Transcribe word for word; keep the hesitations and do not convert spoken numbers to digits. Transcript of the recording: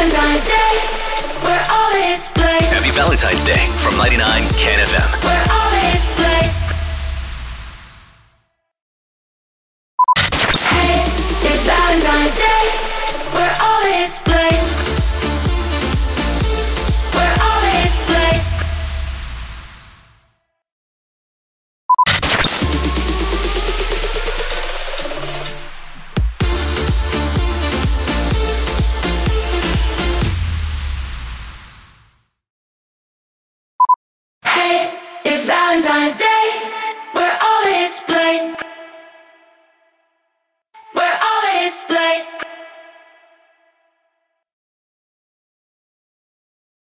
Valentine's Day, where all is play. Happy Valentine's Day from ninety-nine Can F M. Where all is play. Hey, it's Valentine's Day, where all is play. Where all is play. Hey, it's Valentine's Day,